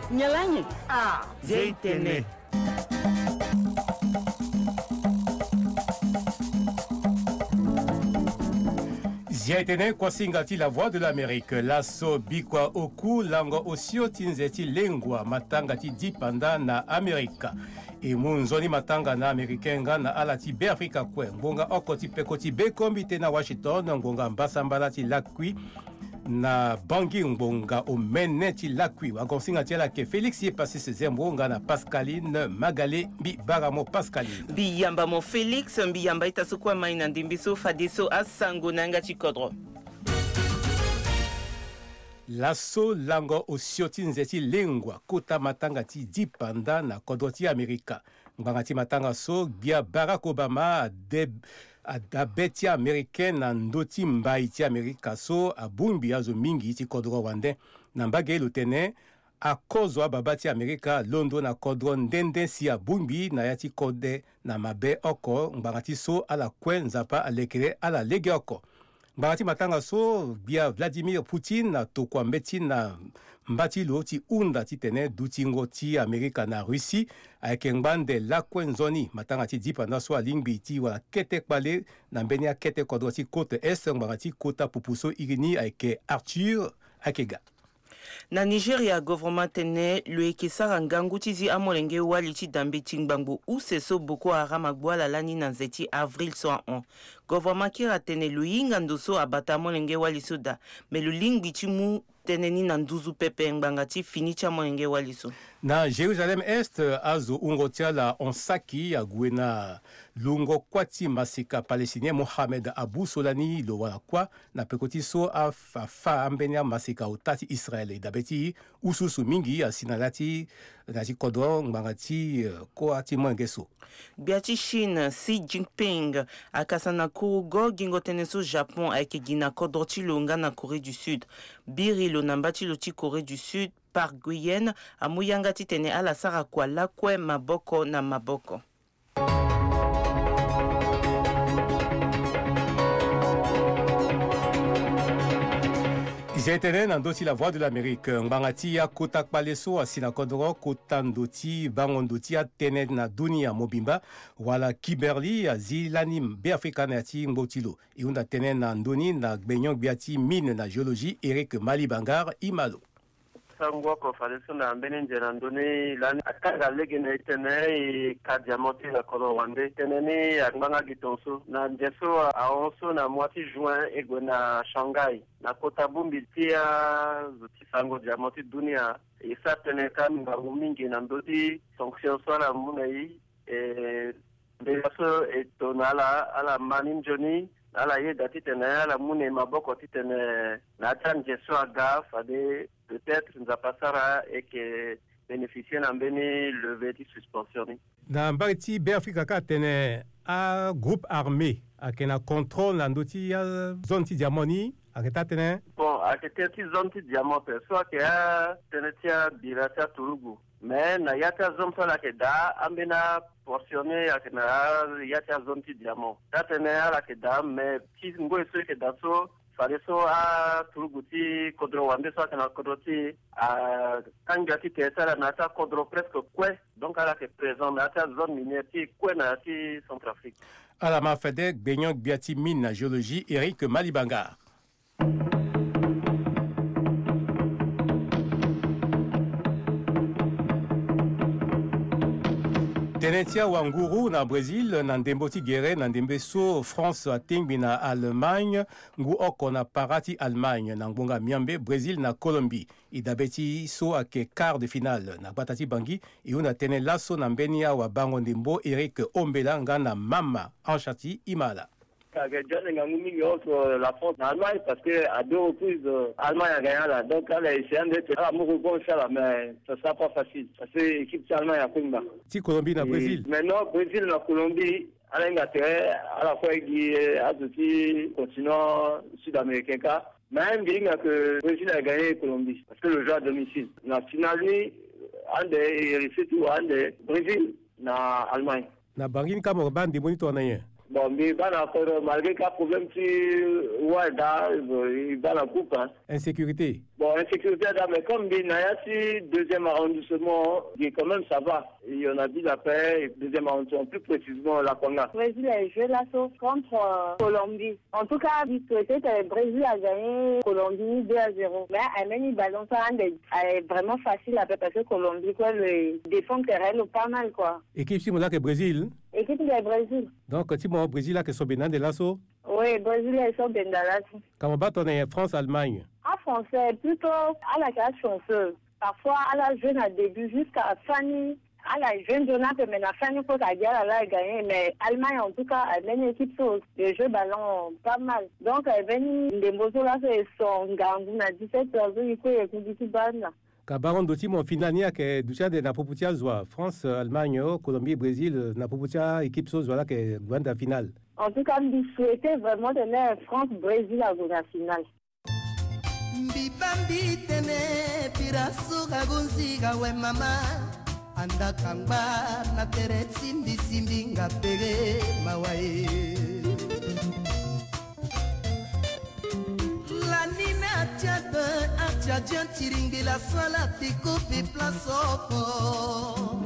Nyalanyi. Zeitene. Ziaitene kwa singati la voix de l'Amérique. Lasso bikwa oku lango osio tinzeti lengwa matanga ti dipanda na Amerika. E munzoni matanga na Amerikenga na alati be Afrika kwe. Ngonga okoti pekoti be kombite na Washington. Ngonga mbasambala ti lakwi na bangi ngonga omene ti lakwi. Wagonsinga ti ala ke Félix ye passé ses mbonga na Pascaline Magale bi baramo Pascaline. Biyamba mo Félix biyamba itasukwa maina ndimbiso fadeso asango nanga chikodro. Lasso lango osioti nzeti lengwa kota matanga ti dipanda na kodoti Amerika. Ngbanga ti matanga so bia Barack Obama adabeti américaine na ndoti mbai ti Amerika so abumbi azo mingi ti kodro wande na mbage lutene akozwa babati Amerika londo na kodro ndende si abumbi na yati kode na mabe oko ngbanga ti so ala kwen nzapa alekere ala lege oko. Mbati matanga so bia Vladimir Poutine na tokwa mbeti na mbati lo ti unda ti tene dutingo ti Amerika na Russie ayeke ngbande lakwenzoni matanga ti dipanda so alingbi ti wala kete kpale na mbeni akete kodro ti côte est ngbanga ti kota pupuso irini ayeke Arthur Akega. Na Nigeria gouvernement tene le ekesara ngangu tizi amolenge wali ti dambe tingbango useso Boko Haram agboala lani na nzeti avril 101. Gouvernement kira tene lo yinga ndoso abata amolenge wali soda me lo lingbi ti mu tene ni na nduzu pepe ngbanga ti fini ti amolenge wali so. Na Jérusalem Est azo ungo tia la onsaki agwe na lungo kwati masika palestinien Mohamed Abu Solani lo wana kwa na pekoti so afa ambenia masika utati Israel dabeti ususu mingi asinalati na ti kodro ngbanga ti ko ati mwengeso. Biati Chine Xi Jinping akasana kurugo gingo tene so Japon ayeke gina kodro ti longa na Corée du Sud. Biri lo nambati lo ti Corée du Sud par Guyenne amuyanga ti tene ala sara kwa lakwe maboko na maboko. Ziaitene na ndoti la voix de l'Amérique. Ngbangati ya kota kpaleso asina kodro kota ndoti bango ndoti ya tene na dunia mobimba wala Kimberly azilani be afrikana ya ti ngbotilo. Iunda tene na ndoni na gbenyon biati mine na géologie Eric Malibangar Imalo. Sangwa ko faleso na mbene njera ndoni lani akanga lege na itene ka diamanti na kolo wande tene ni akmbanga gitonso na njeso aonso na mwati juin ego na Shanghai na kota bumbi tia zuti sango diamanti dunia isa tene ka mbangu mingi na ndoti fonction so la munai ndeso etonala ala manin joni ala ye dati tene ala mune maboko titene na tanje so aga fade peut-être nous a passara et que bénéficier na mbeni levé de suspension. Na mbati be Afrika ka tene a groupe armé akena contrôle na ndoti ya zone ti diamoni aketa tene. Bon, aketa ti zone ti diamant soit que tene tia birata turugu. Mais na yata zone so la ke da ambena portionné akena yata zone ti diamant. Ta tene ala ke da mais ti ngo eso ke da so faleso a turuguti kodro wande so kana kodroti a kangati tesala na ta kodro presque kwe donc ala ke présent na ta zone minière ti kwe na ti Centrafrique. Ala ma fede gbenyon biati mine na géologie Eric Malibangar. Tenetia wanguru na Brésil na ndembo ti gere na ndembe so France atingbi na Allemagne ngu oko na parati Allemagne na ngbonga miambe Brésil na Colombie idabeti so ake quart de finale na batati bangi iuna tene laso na mbeni ya wa bango ndembo Eric Ombela nga na mama Anchati Imala. La France en Allemagne parce que à deux reprises Allemagne a gagné là, donc elle a essayé d'être à Morocco ça mais ça sera pas facile parce que l'équipe Allemagne a pris ti Colombie na Brésil. Maintenant Brésil na Colombie à l'Angleterre à la fois qui a aussi continent sud-américain même bien que Brésil a gagné Colombie parce que le jeu à domicile la finale ande et c'est tout ande Brésil na Allemagne na bangi kama bandi monito na ye. Bon, mais il va encore, malgré qu'il y a un problème, il va la coupe. Insécurité. Bon, insécurité, mais comme il y a si deuxième arrondissement, quand même ça va. Il y en a dit la paix, deuxième arrondissement, plus précisément la Conga. Le Brésil a joué la sauce contre Colombie. En tout cas, il souhaitait que le Brésil a gagné Colombie 2-0. Mais Amélie Ballon, ça est vraiment facile à faire parce que Colombie, quoi, le défend terrain pas mal, quoi. Équipe Simola que Brésil. Équipe du Brésil. Donc, si mon Brésil là que sont bien de l'assaut. Oui, Brésil est sur bien de l'assaut. Quand on bat, on est France-Allemagne. En français, plutôt à la classe chanceuse. Parfois, à la jeune à début, jusqu'à la fin, à la jeune Jonathan, mais la fin, il faut qu'elle a gagné. Mais Allemagne, en tout cas, elle a une équipe sauce. Le jeu ballon, pas mal. Donc, elle vient des motos là, c'est son gang, à 17h, il faut écouter tout bande. Kabaron d'outil mon finania que ducha de Napoputia zoa France Allemagne Colombie Brésil Napoputia équipe sauce voilà que grande finale. En tout cas, je souhaitais vraiment donner France Brésil à la finale. Mbibambi tene piraso gagunzi gawe mama anda kangba na tere simbi simbi ngapege mawae la nina tiade atia tiringi la sala tiko pe plasoko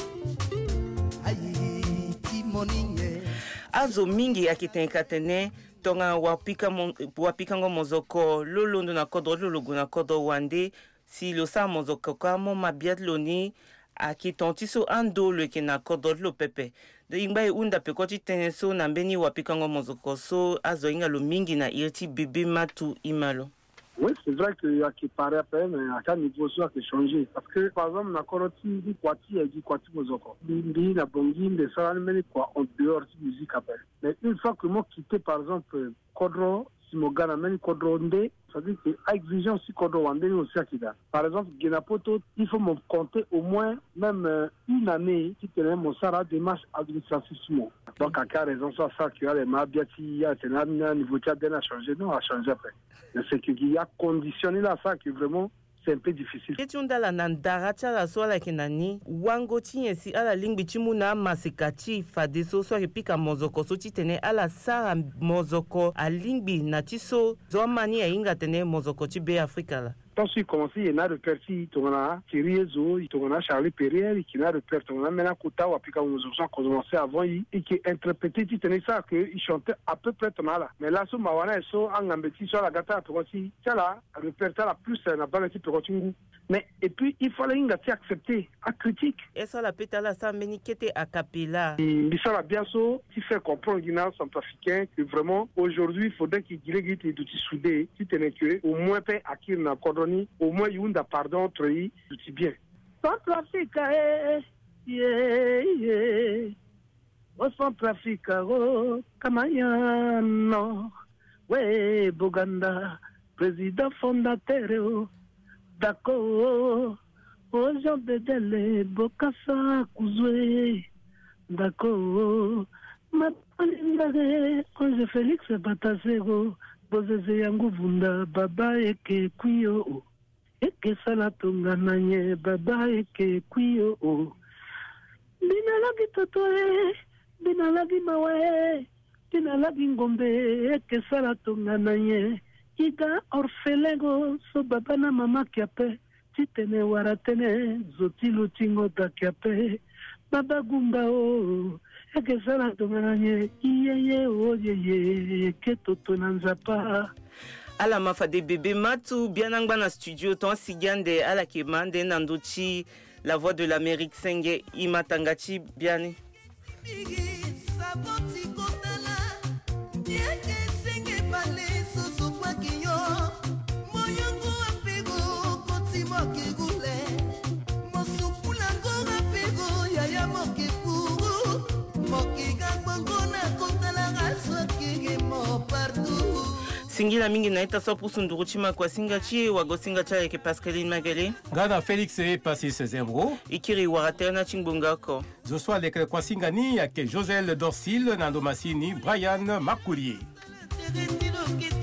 ayi timoninge azo mingi akitenkatene tonga wapikango mozoko lolondo na kodo lologo na kodo wande si lo sa mozoko kamo mabiat loni akitontiso ando le ke na kodo lo pepe de ingba unda pe koti teneso na mbeni wapikango mozoko so azo inga lo mingi na irti bébé matu imalo. Oui, c'est vrai qu'il y a qui paraît à peine, mais à quel niveau ça a changé. Parce que, par exemple, la Koroti, dit Kwati, elle dit Kwati Mozoko. Bimbi, la Bongi, les salles, mais quoi, en dehors de musique à peine. Mais une fois que moi quitté, par exemple, Kodro, si mon gars amène Kodro Ndé, ça veut dire qu'à exigence, si Kodro Wandé, aussi à Kida. Par exemple, Genapoto, il faut me compter au moins, même une année, qui tenait mon Sarah démarche administrative. Donc, à quelle raison ça, qu'il y a les Mabiati, il y a un niveau de a changé, non, a changé après. C'est qu'il y a conditionné là ça que vraiment c'est un peu difficile. Etundala nandara chala swala kenani wango tinyesi ala lingbi chimuna masikati fadeso so repika mozoko so titene ala sara mozoko a lingbi natiso zomani ya inga tene mozoko tibe Afrika la. Quand il commence, il y a reperti, il y a Thierry-Ezo, il y a Charlie Perrier, il y a reperti, il y a maintenant Kouta, ou puis quand on a commencé avant, et qui interprétait, il tenait ça, qu'il chantait à peu près là. Mais là, sur Mawana, il en Gambeti, sur la gata, pour aussi, ça là, reperti la plus, n'a pas été pour continuer. Mais, et puis, il fallait accepter, à critique. Et ça, la pétala, ça, meni qui était à capella. Il ça, la bien so, qui fait comprendre Guinée centrafricain que vraiment, aujourd'hui, il faudrait qu'il y ait des outils soudés, qui tenait que, au moins, paix à qui n'a cordonné, au moins, il y a un pardon entre eux, tout bien. Centrafrique, au Centrafrique, Kamayano, ouais, Boganda, président fondateur, d'accord, aux gens de Dele, Bokassa, Kouzoué, d'accord, Matalindare, Ange Félix Batasero, Bozeze Yangu Vunda, Baba Eke Kuyo, Eke Salatunga Nanye, Baba Eke Kuyo, Binalagi Totoe, Binalagi Mawe, Binalagi Ngombe, Eke Salatunga Nanye, Iga orfelego so baba na mama kiape titene waratene zoti lutingo da kiape baba gumba o eke sala tonganye iye o ye ke toto nanzapa ala mafa de bébé matu bianangba na studio ton sigande ala kemande nandochi la voix de l'Amérique senge imatangachi biani Singila mingi na ita sopu sunduruchima kwa singachi wago singacha yake Pascaline Magale. Gana Félix e passi sezembro. Ikiri waraterna chingbongako. Zoswa leke kwa singani yake Josel Dorsil, Nando Massini, Brian Marcoulier.